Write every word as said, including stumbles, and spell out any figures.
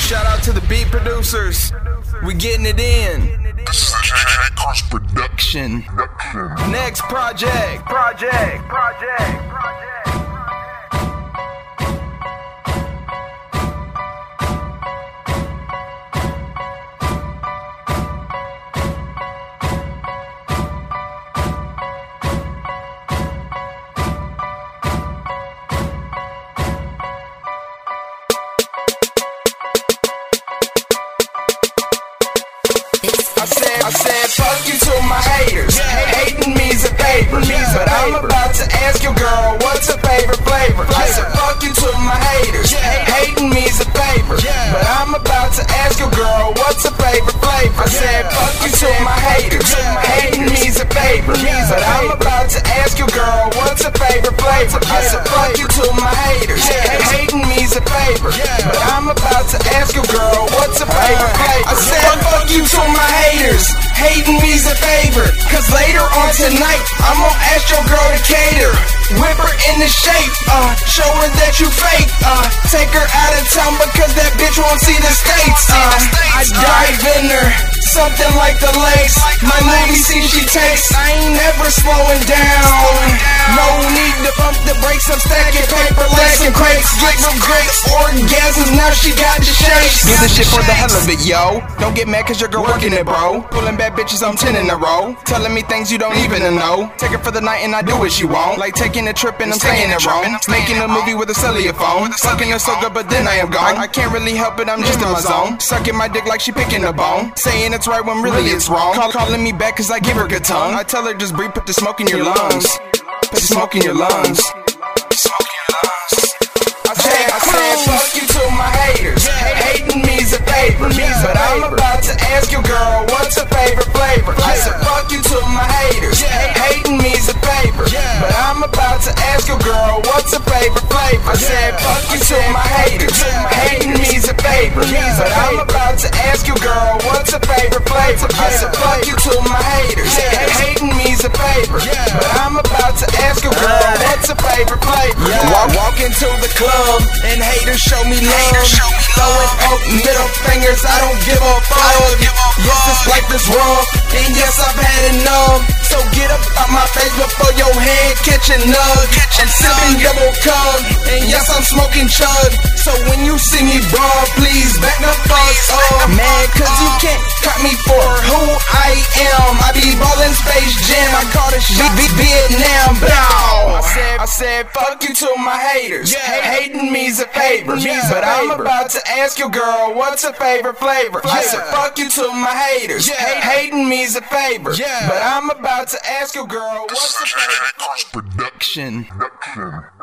Shout out to the beat producers. We getting it in. This is a J Cross production. Next project. Project. Project. Project. I said, I said, fuck you to my haters. Hating me's a favor, but I'm about to ask your girl what's her favorite flavor. I said, fuck you to my haters. Hating me's a favor, but I'm about to ask your girl what's her favorite flavor. I said, fuck you to my haters. Hating me's a favor, but I'm about to ask your girl what's her favorite flavor. I said, fuck you to my haters. Hating me's a favor, but I'm about to ask your girl what's her favorite flavor. I said, fuck you to my haters. Hating me's a favor, cause later on tonight I'm gonna ask your girl to cater. Whip her in the shape, uh, show her that you fake, uh, take her out of town because that bitch won't see the States, uh, I dive in her, something like the lakes, my movie scene she takes, I ain't never slowing down, no need to bump the brakes, I'm stacking paper, lacking crates, get some great orgasms, now she got the shakes. Do this shit for the hell of it, yo, don't get mad cause your girl working it, bro, pulling bad bitches on ten in a row, telling me things you don't even know, take her for the night and I do what she want, like taking a trip and I'm saying it wrong, making a movie with a cellular phone, fucking her so good but then I am gone, I can't really help it, I'm just in my zone, sucking my dick like she picking a bone, saying it's right when really it's wrong, Call, calling me back cause I give her good tongue, I tell her just breathe, put the smoke in your lungs, put the smoke in your lungs, smoke in your lungs. I said, I said, fuck you to my haters, hating me's a favor, but I'm about to ask your girl what's her favorite flavor. I said, fuck you to my haters, hating me's a favor, but I'm about to ask your girl what's her favorite flavor. I said, fuck you to my haters, hating me's a favor, but I'm about to ask your girl what's her favorite flavor. I said, fuck you to my haters, hating me's a favor, but I'm about to ask your girl what's her favorite flavor. Walk, walk into the club and haters show me love, throwing up middle fingers, I don't give a fuck. Yes, this life is rough, and yes, I've had enough. So get up out my face before your head catch a nug. I'm sipping double cup, and yes, I'm smoking chug. So when you see me brawl, please back the fuck up, man, cause you can't cut me for who I am. I be ballin' Space Jam, I call this shit Vietnam. Bow. I said, I said, fuck you to my haters. Hating me's a favor, but I'm about to ask your girl what's her favorite flavor. I said, fuck you to my haters. Hating me's a favor, but I'm about to ask your girl what's her favorite Production. Production.